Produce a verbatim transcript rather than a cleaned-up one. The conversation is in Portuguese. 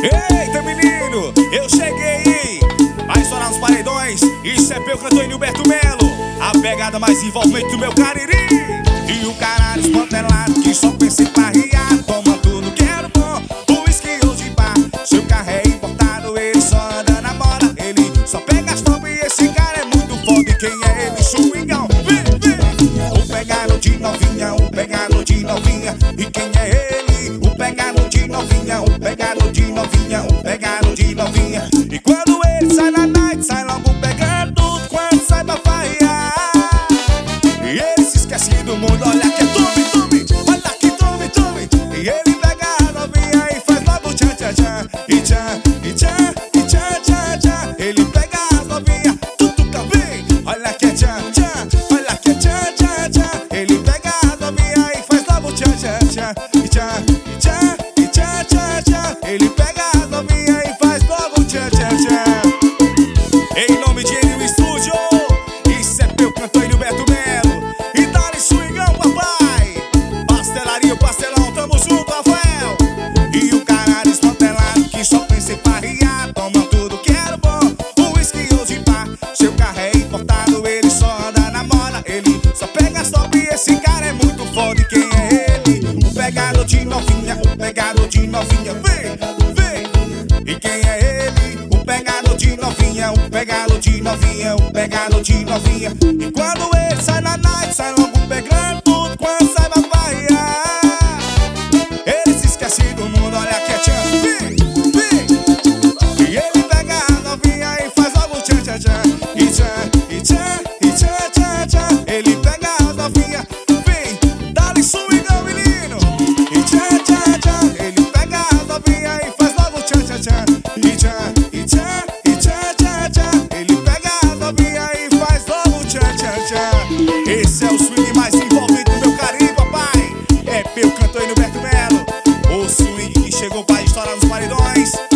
Eita menino, eu cheguei vai estourar nos paredões. Isso é Peu Cantor e Nilberto Melo, a pegada mais envolvente do meu Cariri. E o caralho espantelado que só pensa em parrear, toma tudo que era bom, o whisky ou de bar. Seu carro é importado, ele só anda na moda, ele só pega as top e esse cara é muito foda. E quem é ele? Swingão, vem, vem. O pegado de novinha, o pegado de novinha. E quem é ele? O pegado de novinha, o pegado de novinha, o pegado de novinha. E quando ele sai na night, sai logo pegando tudo quando sai pra farrear. E ele se esquece do mundo, olha que é tome, tome, olha que tome, tome. E ele pega a novinha e faz logo tchan, tchan, tchan. E tchan, e tchan, e tchan, tchan, tchan. Ele pega as novinhas, tudo vem. Olha que é tchan, tchan, olha que é tchan, tchan, tchan. Ele pega a novinha e faz logo tchan, tchan, tchan. E tchan, e tchan, e tchan, tchan, tchan. Ele pega a novinha e faz logo tchan, tchan, tchan. Em nome de Enio Estúdio, isso é Peu Cantor e Nilberto Melo. E dá-lhe swingão, papai. Pastelaria, pastelão, tamo junto, Rafael. E o caralho espantelado que só pensa em parrear, toma tudo que era bom, o whisky ou de bar. Seu carro é importado, ele só anda na moda, ele só pega as top e esse cara é muito foda. E quem é ele? O pegado de novinha, o pegado de novinha. Vem, vem. E quem é ele? O pegado de novinha, o pegado de novinha, o pegado de novinha. E quando ele sai na night, sai logo pegando tudo quando sai pra farrear. Ele se esquece do mundo, olha que é tchan, vem, vem. E ele pega a novinha e faz logo tchan, tchan, tchan. E tchan, e tchan, e tchan, tchan, tchan. Ele pega a novinha, vem, dá-lhe swingão, menino. E tchan, tchan, tchan. Ele pega a novinha e faz logo tchan, tchan, tchan. E tchan, e tchan, e tchan, tchan, tchan. Ele pega a novinha e faz logo tchan, tchan, tchan. Esse é o swing mais envolvente do meu Caribe, papai. É Peu Cantor e Nilberto Melo, o swing que chegou pra estourar nos paredões.